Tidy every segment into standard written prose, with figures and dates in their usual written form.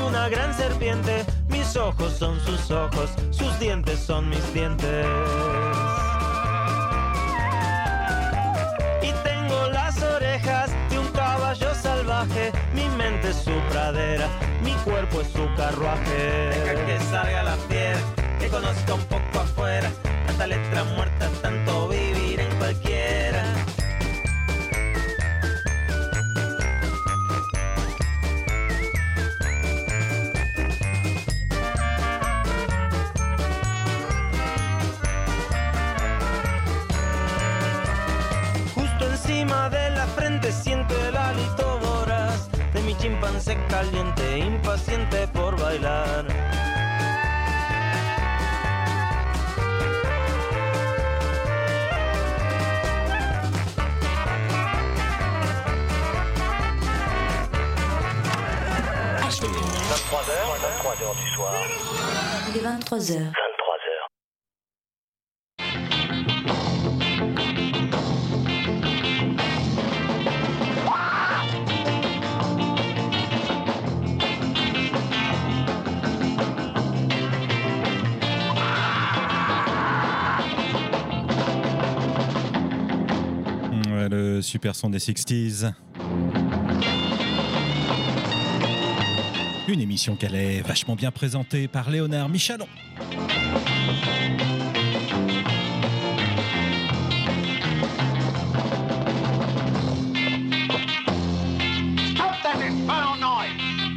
una gran serpiente. Mis ojos son sus ojos, sus dientes son mis dientes. Y tengo las orejas de un caballo salvaje. Mi mente es su pradera, mi cuerpo es su carruaje. Deja que salga la piedra, que conozca un poco afuera. Tanta letra muerta, tanto vivir en cualquiera. Encima de la frente siento el hálito voraz de mi chimpancé caliente, impaciente por bailar. H24h, 23h du soir. Il est 23h. Le super son des 60s. Une émission qu'elle est vachement bien présentée par Léonard Michalon. Stop that infernal noise!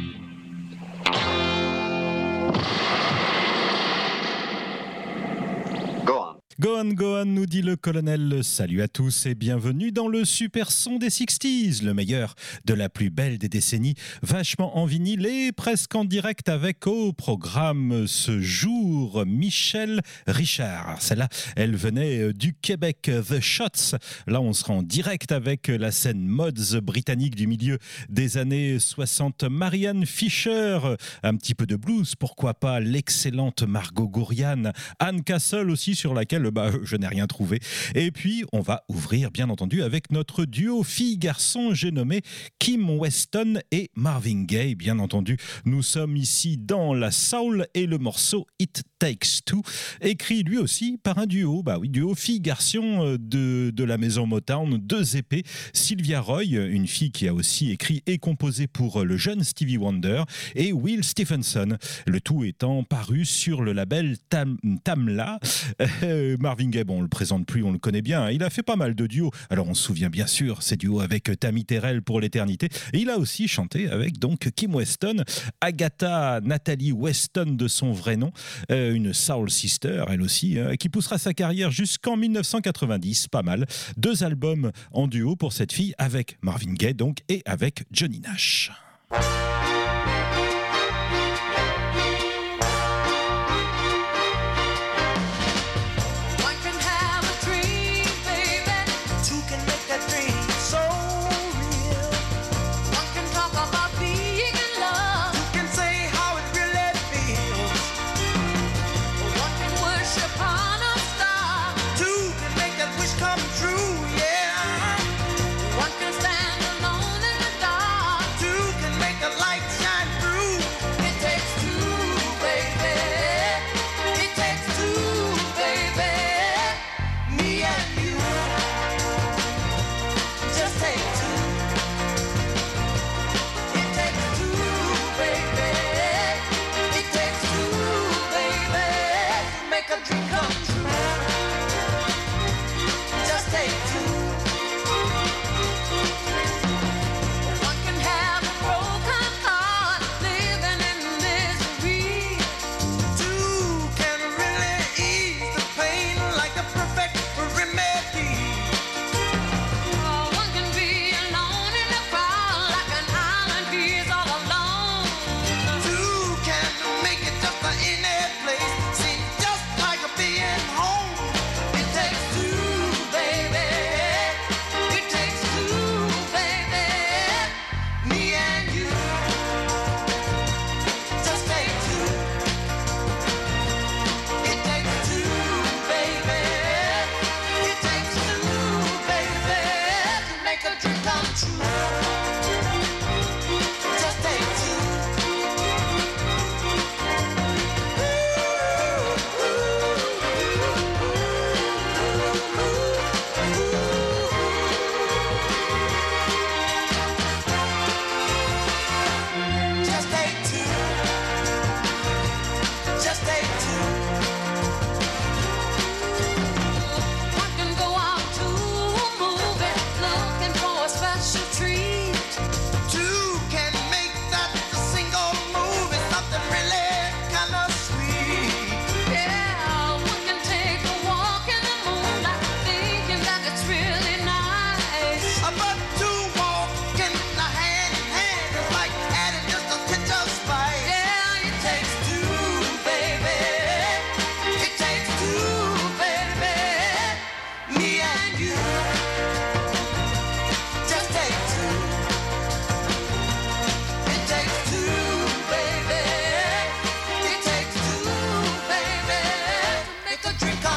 Go on, nous dit le colonel. Salut à tous et bienvenue dans le super son des 60s, le meilleur de la plus belle des décennies, vachement en vinyle et presque en direct avec au programme ce jour Michèle Richard. Celle-là, elle venait du Québec, The Shots. Là, on sera en direct avec la scène mods britannique du milieu des années 60. Marianne Fisher, un petit peu de blues, pourquoi pas, l'excellente Margot Gourian, Anne Castle aussi sur laquelle je n'ai rien trouvé. Et puis, on va ouvrir, bien entendu, avec notre duo fille-garçon, j'ai nommé Kim Weston et Marvin Gaye. Bien entendu, nous sommes ici dans la soul et le morceau It Takes Two, écrit lui aussi par un duo, duo fille-garçon de la maison Motown, deux épées, Sylvia Roy, une fille qui a aussi écrit et composé pour le jeune Stevie Wonder, et Will Stephenson, le tout étant paru sur le label Tamla. Marvin Gaye, on le présente plus, on le connaît bien, il a fait pas mal de duos, alors on se souvient bien sûr ces duos avec Tammy Terrell pour l'éternité, et il a aussi chanté avec donc Kim Weston, Agatha Nathalie Weston de son vrai nom, une soul sister elle aussi, qui poussera sa carrière jusqu'en 1990, pas mal, 2 albums en duo pour cette fille avec Marvin Gaye donc et avec Johnny Nash. Stand alone in the dark. Two can make a light.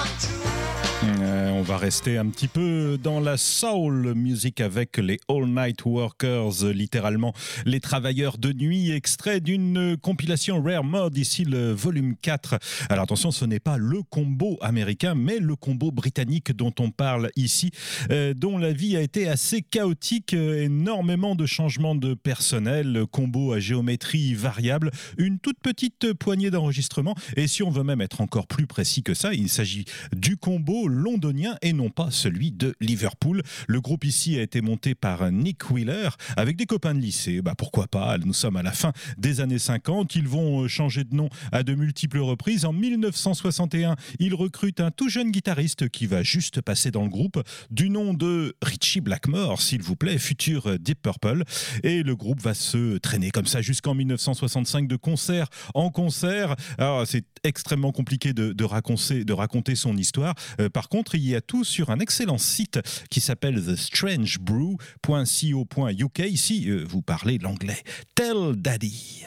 On va rester un petit peu dans la soul music avec les All Night Workers, littéralement les travailleurs de nuit, extrait d'une compilation Rare Mode, ici le volume 4. Alors attention, ce n'est pas le combo américain, mais le combo britannique dont on parle ici, dont la vie a été assez chaotique, énormément de changements de personnel, combo à géométrie variable, une toute petite poignée d'enregistrements, et si on veut même être encore plus précis que ça, il s'agit du combo londonien et non pas celui de Liverpool. Le groupe ici a été monté par Nick Wheeler avec des copains de lycée. Pourquoi pas, nous sommes à la fin des années 50. Ils vont changer de nom à de multiples reprises. En 1961, ils recrutent un tout jeune guitariste qui va juste passer dans le groupe, du nom de Ritchie Blackmore, s'il vous plaît, futur Deep Purple. Et le groupe va se traîner comme ça jusqu'en 1965 de concert en concert. Alors, c'est extrêmement compliqué de raconter son histoire. Par contre, il y a tout sur un excellent site qui s'appelle thestrangebrew.co.uk. Ici, vous parlez l'anglais. Tell Daddy.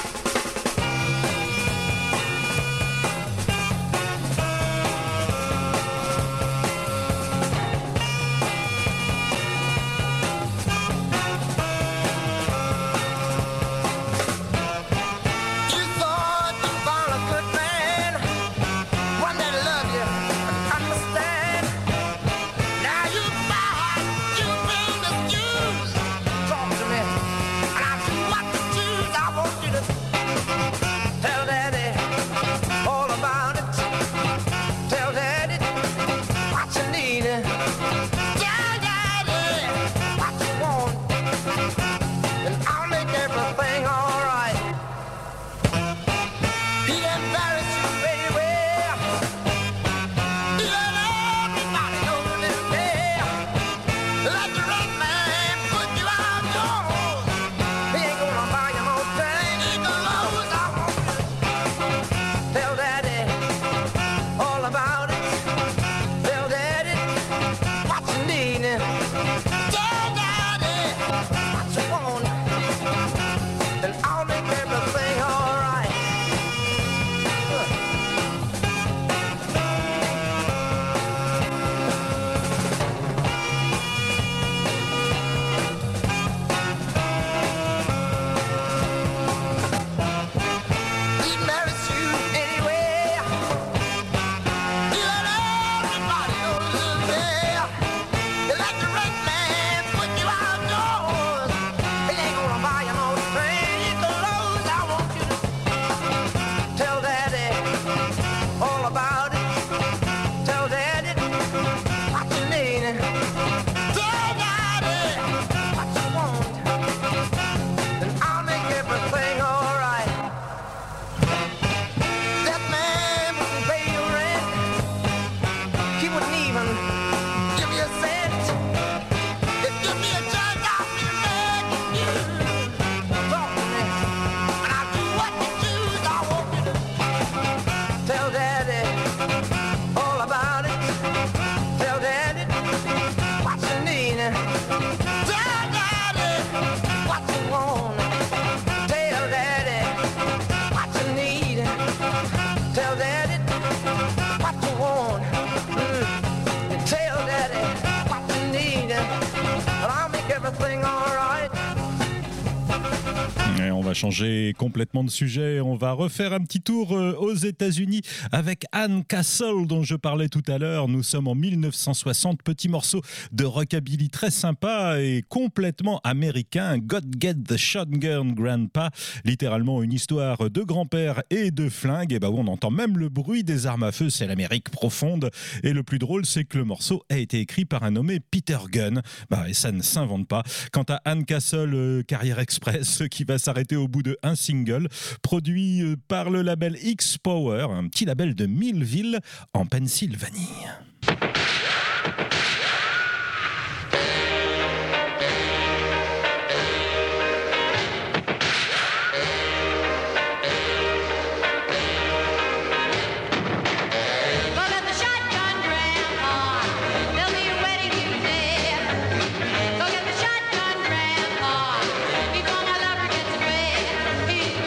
On va changer complètement de sujet. On va refaire un petit tour aux États-Unis avec Ann Castle dont je parlais tout à l'heure. Nous sommes en 1960, petit morceau de rockabilly très sympa et complètement américain. God Get the Shotgun Grandpa, littéralement une histoire de grand-père et de flingue. Et on entend même le bruit des armes à feu. C'est l'Amérique profonde. Et le plus drôle, c'est que le morceau a été écrit par un nommé Peter Gunn. Et ça ne s'invente pas. Quant à Ann Castle, Carrière Express, qui va s'arrêter au bout de un single, produit par le label X-Power, un petit label de Millville en Pennsylvanie.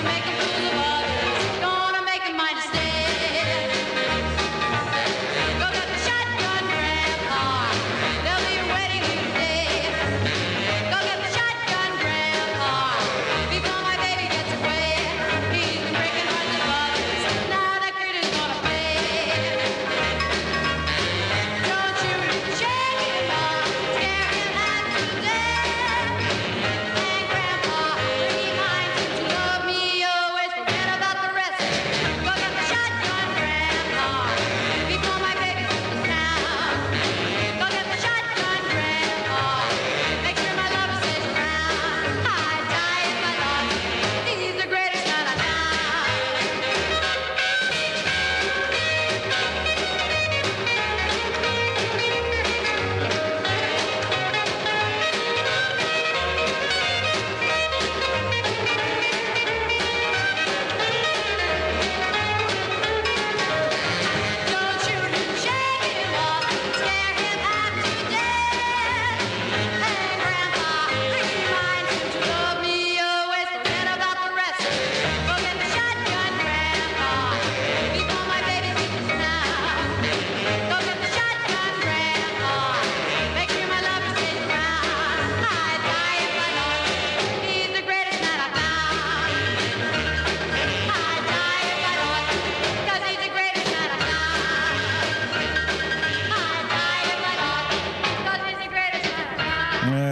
Go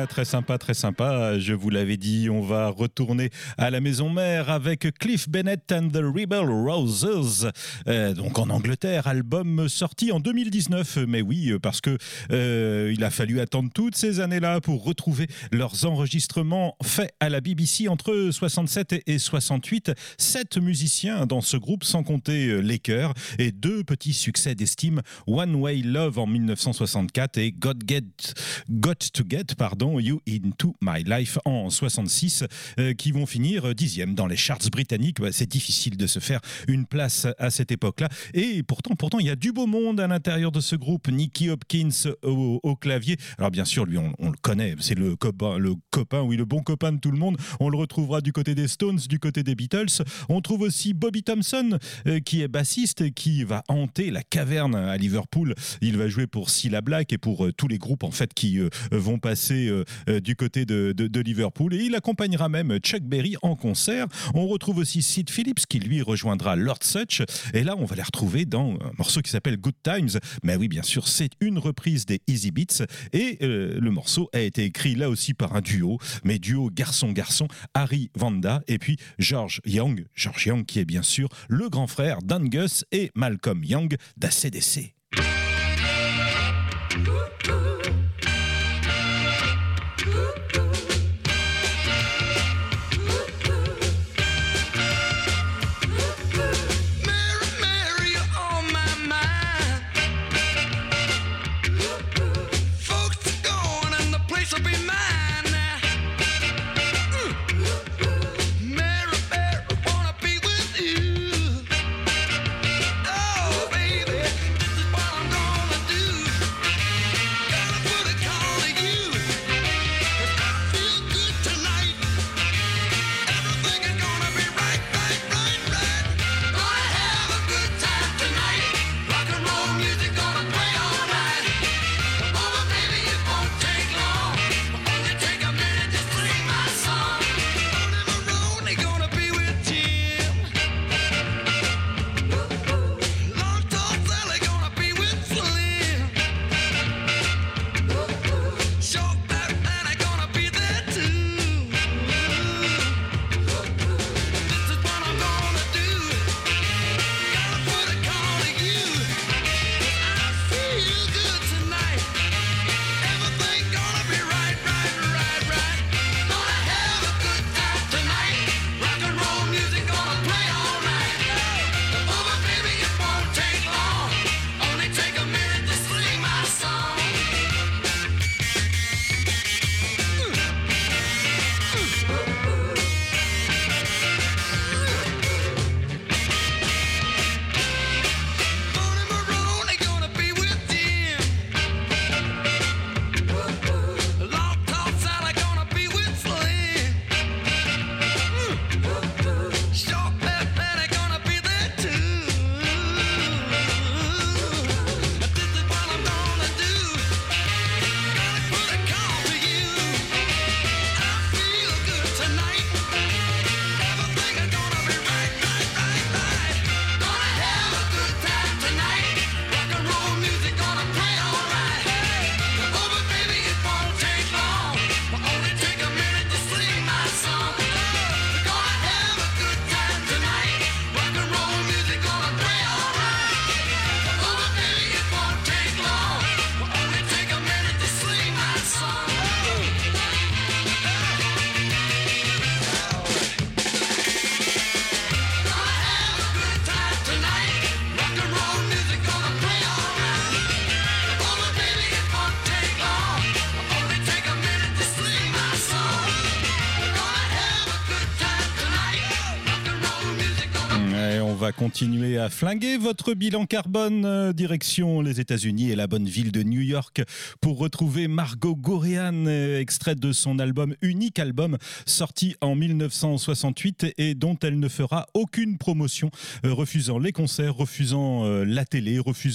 très sympa, très sympa. Je vous l'avais dit, on va retourner à la maison mère avec Cliff Bennett and the Rebel Roses. Donc en Angleterre, album sorti en 2019. Mais oui, parce que il a fallu attendre toutes ces années-là pour retrouver leurs enregistrements faits à la BBC entre 67 et 68. 7 musiciens dans ce groupe, sans compter les chœurs, et 2 petits succès d'estime, One Way Love en 1964 et Got to Get You Into My Life en 66, qui vont finir 10e dans les charts britanniques. C'est difficile de se faire une place à cette époque-là. Et pourtant, il y a du beau monde à l'intérieur de ce groupe. Nicky Hopkins au clavier. Alors bien sûr, lui, on le connaît. C'est le copain, oui, le bon copain de tout le monde. On le retrouvera du côté des Stones, du côté des Beatles. On trouve aussi Bobby Thompson, qui est bassiste et qui va hanter la caverne à Liverpool. Il va jouer pour Cilla Black et pour tous les groupes en fait qui vont passer du côté de Liverpool, et il accompagnera même Chuck Berry en concert. On retrouve aussi Sid Phillips qui lui rejoindra Lord Sutch, et là on va les retrouver dans un morceau qui s'appelle Good Times. Mais oui, bien sûr, c'est une reprise des Easy Beats, et le morceau a été écrit là aussi par un duo, mais duo garçon-garçon, Harry Vanda et puis George Young qui est bien sûr le grand frère d'Angus et Malcolm Young d'ACDC. Va continuer à flinguer votre bilan carbone, direction les États-Unis et la bonne ville de New York pour retrouver Margot Gorean, extrait de son unique album sorti en 1968 et dont elle ne fera aucune promotion, refusant les concerts, refusant la télé,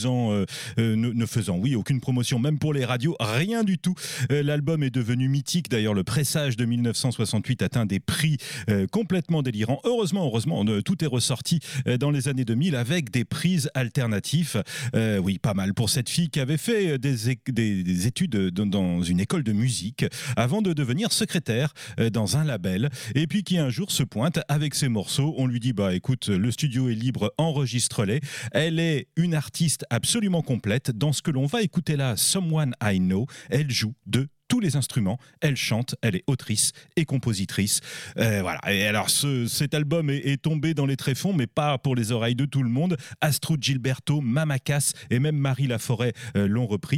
ne faisant aucune promotion même pour les radios, rien du tout. L'album est devenu mythique, d'ailleurs le pressage de 1968 atteint des prix complètement délirants. Heureusement, tout est ressorti dans les années 2000 avec des prises alternatives. Oui, pas mal pour cette fille qui avait fait des études dans une école de musique avant de devenir secrétaire dans un label et puis qui un jour se pointe avec ses morceaux. On lui dit bah écoute, le studio est libre, enregistre-les. Elle est une artiste absolument complète. Dans ce que l'on va écouter là, Someone I Know, elle joue de tous les instruments, elle chante, elle est autrice et compositrice. Voilà. Et alors cet album est tombé dans les tréfonds, mais pas pour les oreilles de tout le monde. Astrud Gilberto, Mama Cass et même Marie Laforêt l'ont reprise.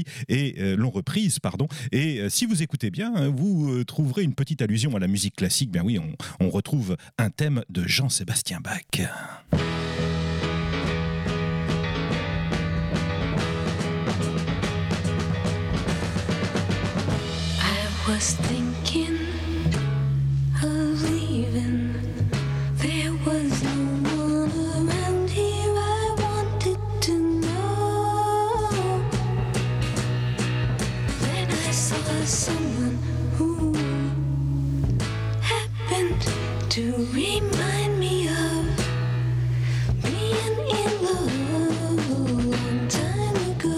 Et si vous écoutez bien, vous trouverez une petite allusion à la musique classique. Bien oui, on retrouve un thème de Jean-Sébastien Bach. Was thinking of leaving. There was no one around here I wanted to know. Then I saw someone who happened to remind me of being in love a long time ago.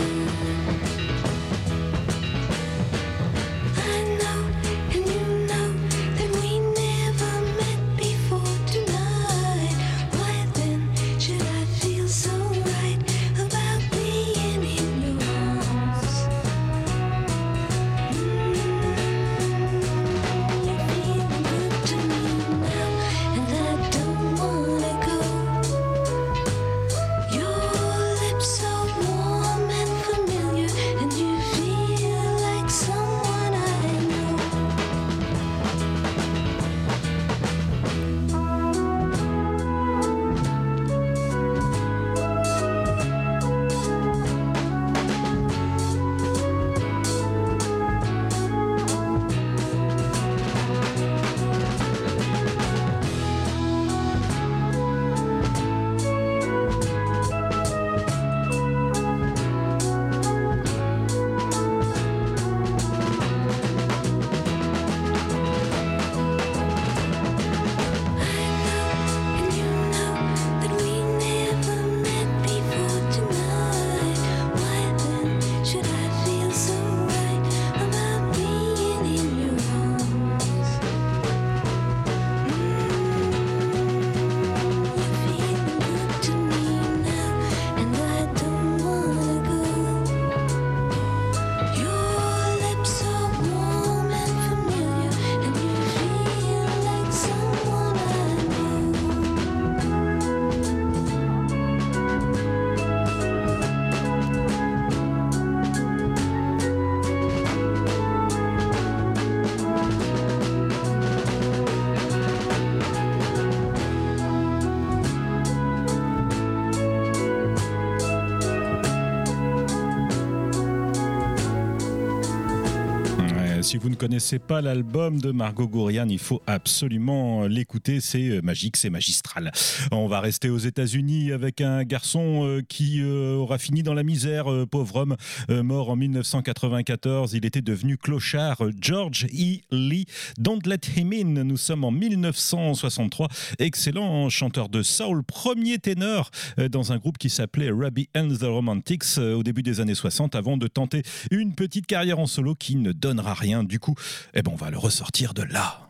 Si vous ne connaissez pas l'album de Margot Gourian, il faut absolument l'écouter, c'est magique, c'est magistral. On va rester aux États-Unis avec un garçon qui aura fini dans la misère, pauvre homme, mort en 1994. Il était devenu clochard, George E. Lee. Don't Let Him In. Nous sommes en 1963. Excellent chanteur de soul, premier ténor dans un groupe qui s'appelait Ruby and the Romantics au début des années 60, avant de tenter une petite carrière en solo qui ne donnera rien. Du coup, on va le ressortir de là.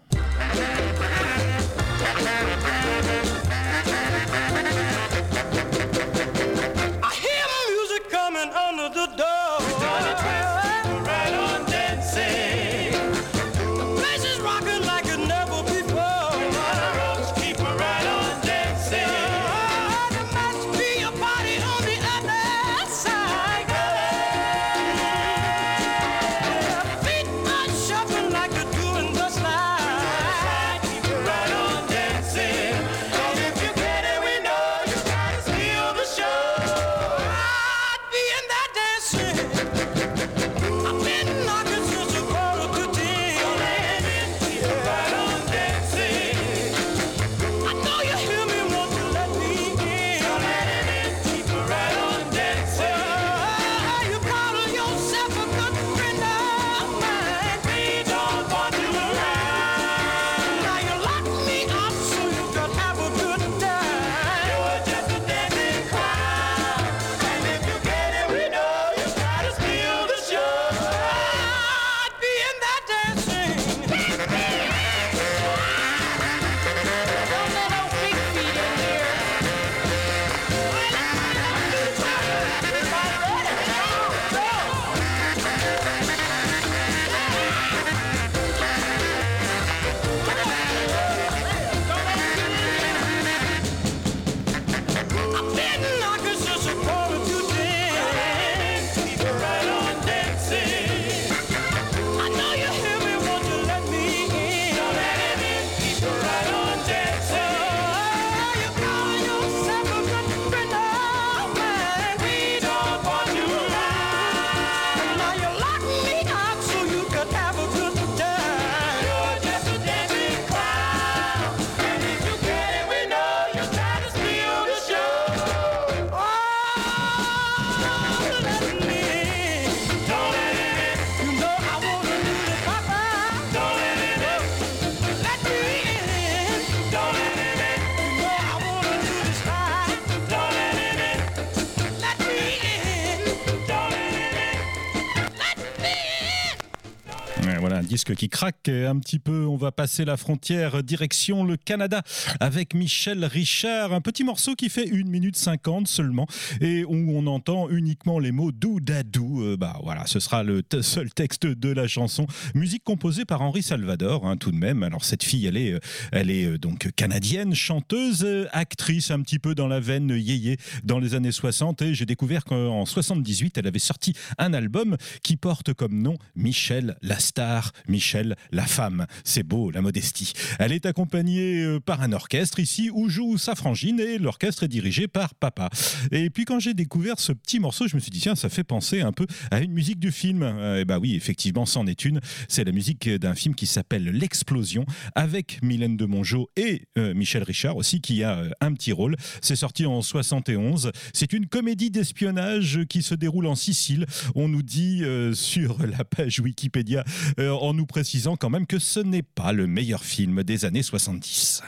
Voilà un disque qui craque un petit peu. On va passer la frontière direction le Canada avec Michel Richard. Un petit morceau qui fait 1 minute 50 seulement et où on entend uniquement les mots doudadou. Voilà, ce sera le seul texte de la chanson. Musique composée par Henri Salvador, tout de même. Alors cette fille, elle est donc canadienne, chanteuse, actrice un petit peu dans la veine yéyé dans les années 60. Et j'ai découvert qu'en 78, elle avait sorti un album qui porte comme nom Michel la star, Michel la femme. C'est beau, la modestie. Elle est accompagnée par un orchestre ici où joue sa frangine et l'orchestre est dirigé par papa. Et puis quand j'ai découvert ce petit morceau, je me suis dit tiens, ça fait penser un peu à une musique du film. Et oui, effectivement, c'en est une. C'est la musique d'un film qui s'appelle L'Explosion avec Mylène de Mongeau et Michel Richard aussi qui a un petit rôle. C'est sorti en 71. C'est une comédie d'espionnage qui se déroule en Sicile. On nous dit sur la page Wikipédia en nous précisant quand même que ce n'est pas le meilleur film des années 70.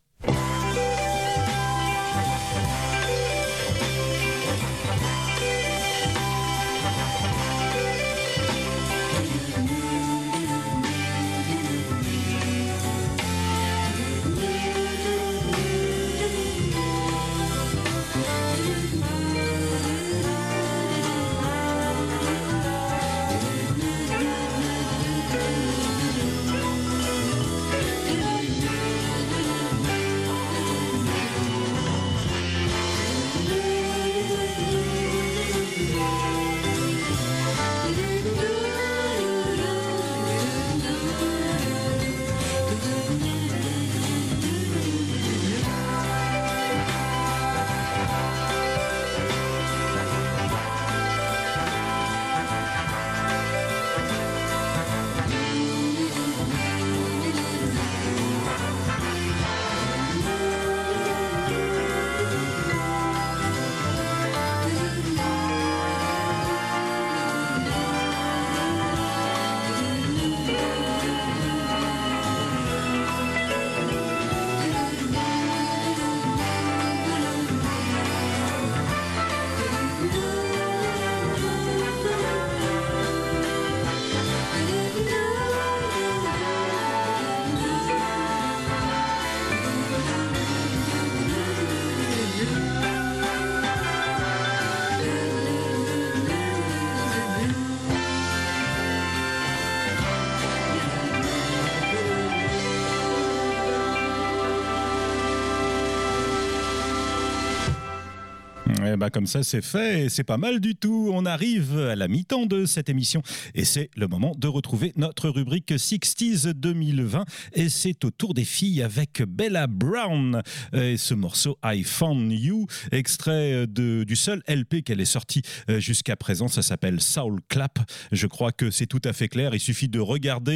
Comme ça c'est fait et c'est pas mal du tout. On arrive à la mi-temps de cette émission et c'est le moment de retrouver notre rubrique 60s 2020 et c'est au tour des filles avec Bella Brown et ce morceau I Found You, extrait du seul LP qu'elle est sorti jusqu'à présent. Ça s'appelle Soul Clap. Je crois que c'est tout à fait clair, il suffit de regarder